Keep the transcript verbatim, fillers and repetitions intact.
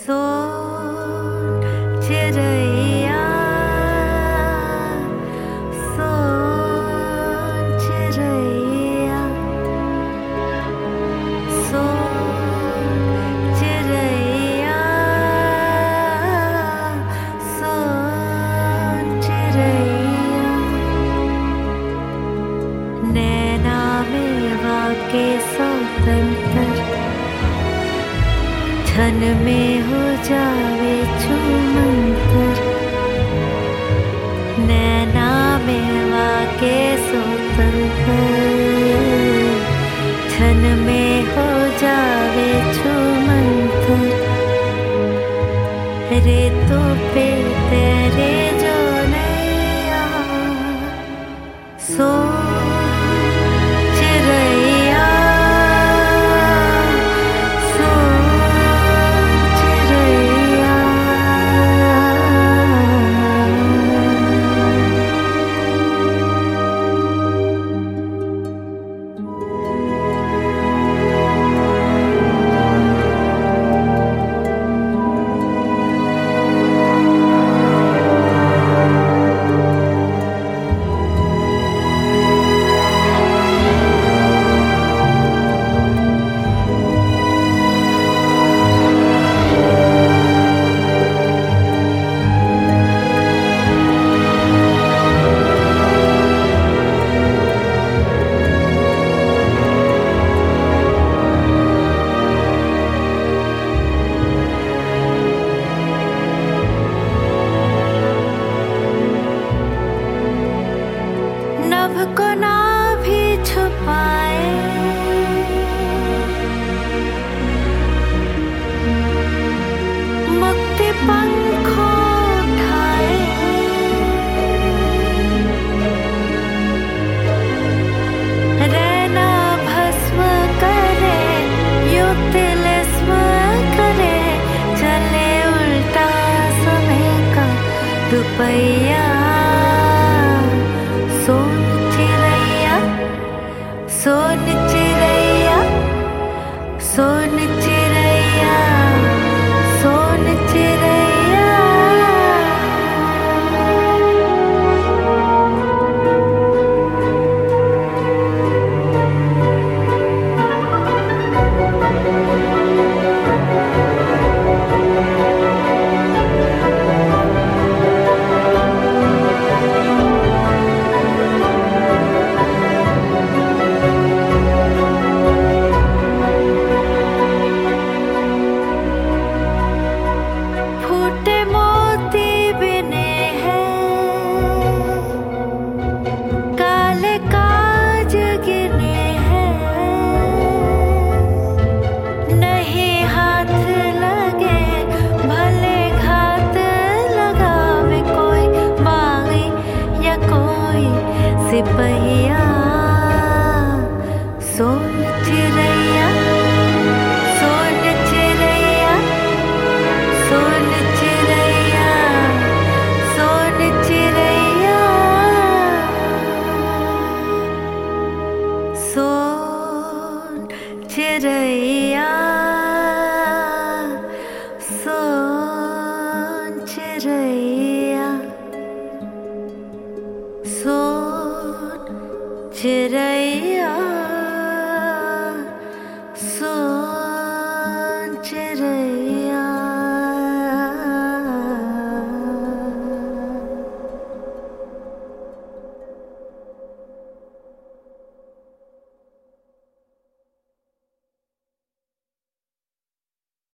सोन चिरैया सोन चिरैया सोन चिरैया सोन चिरैया नैना में वाके स्वतंत्र धन में हो जावे छूमंतर नैना में वाके स्वतंत्र धन में हो जावे छूमंतर रे तो पे तेरे जो नैया सो नभ को ना भी छुपाए मुक्ति पंखों उठाए रहना भस्म करे युग तिलिस्म करे चले उल्टा समय का रुपया सोन चिरैया सोन चिरैया सोन चिरैया सोन चिरैया सिपहिया सोन चिरैया सोन चिरैया सोन चिरैया सोन चिरैया सोन चिरैया सोन चिरैया सोन चिरैया सोन चिरैया।